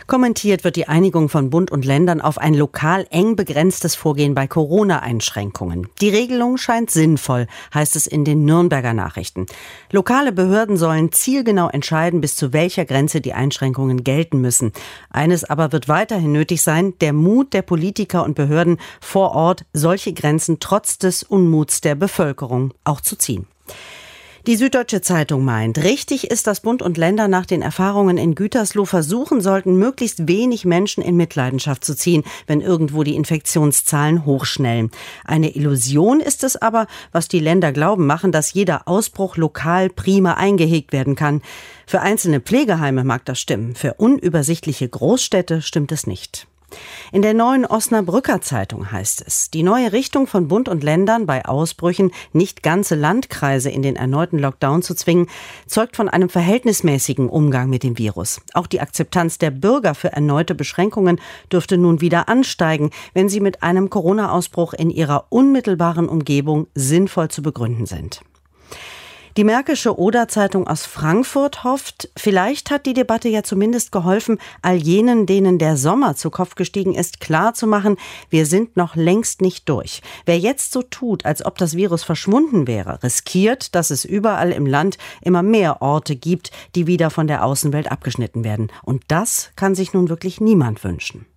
Kommentiert wird die Einigung von Bund und Ländern auf ein lokal eng begrenztes Vorgehen bei Corona-Einschränkungen. Die Regelung scheint sinnvoll, heißt es in den Nürnberger Nachrichten. Lokale Behörden sollen zielgenau entscheiden, bis zu welcher Grenze die Einschränkungen gelten müssen. Eines aber wird weiterhin nötig sein: der Mut der Politiker und Behörden vor Ort, solche Grenzen trotz des Unmuts der Bevölkerung auch zu ziehen. Die Süddeutsche Zeitung meint, richtig ist, dass Bund und Länder nach den Erfahrungen in Gütersloh versuchen sollten, möglichst wenig Menschen in Mitleidenschaft zu ziehen, wenn irgendwo die Infektionszahlen hochschnellen. Eine Illusion ist es aber, was die Länder glauben machen, dass jeder Ausbruch lokal prima eingehegt werden kann. Für einzelne Pflegeheime mag das stimmen, für unübersichtliche Großstädte stimmt es nicht. In der Neuen Osnabrücker Zeitung heißt es, die neue Richtung von Bund und Ländern bei Ausbrüchen, nicht ganze Landkreise in den erneuten Lockdown zu zwingen, zeugt von einem verhältnismäßigen Umgang mit dem Virus. Auch die Akzeptanz der Bürger für erneute Beschränkungen dürfte nun wieder ansteigen, wenn sie mit einem Corona-Ausbruch in ihrer unmittelbaren Umgebung sinnvoll zu begründen sind. Die Märkische Oder-Zeitung aus Frankfurt hofft, vielleicht hat die Debatte ja zumindest geholfen, all jenen, denen der Sommer zu Kopf gestiegen ist, klarzumachen, wir sind noch längst nicht durch. Wer jetzt so tut, als ob das Virus verschwunden wäre, riskiert, dass es überall im Land immer mehr Orte gibt, die wieder von der Außenwelt abgeschnitten werden. Und das kann sich nun wirklich niemand wünschen.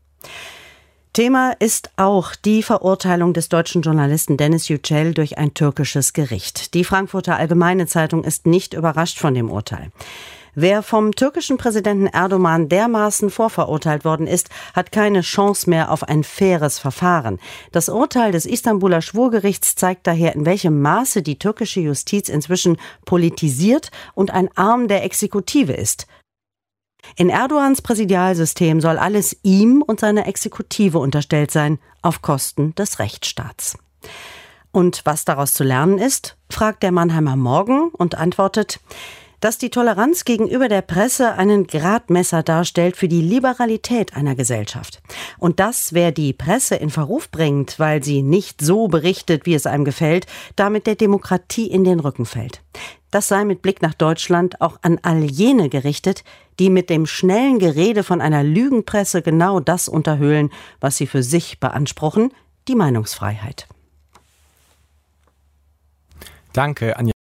Thema ist auch die Verurteilung des deutschen Journalisten Deniz Yücel durch ein türkisches Gericht. Die Frankfurter Allgemeine Zeitung ist nicht überrascht von dem Urteil. Wer vom türkischen Präsidenten Erdogan dermaßen vorverurteilt worden ist, hat keine Chance mehr auf ein faires Verfahren. Das Urteil des Istanbuler Schwurgerichts zeigt daher, in welchem Maße die türkische Justiz inzwischen politisiert und ein Arm der Exekutive ist. In Erdogans Präsidialsystem soll alles ihm und seiner Exekutive unterstellt sein, auf Kosten des Rechtsstaats. Und was daraus zu lernen ist, fragt der Mannheimer Morgen und antwortet, dass die Toleranz gegenüber der Presse einen Gradmesser darstellt für die Liberalität einer Gesellschaft. Und dass, wer die Presse in Verruf bringt, weil sie nicht so berichtet, wie es einem gefällt, damit der Demokratie in den Rücken fällt. Das sei mit Blick nach Deutschland auch an all jene gerichtet, die mit dem schnellen Gerede von einer Lügenpresse genau das unterhöhlen, was sie für sich beanspruchen, die Meinungsfreiheit. Danke, Anja.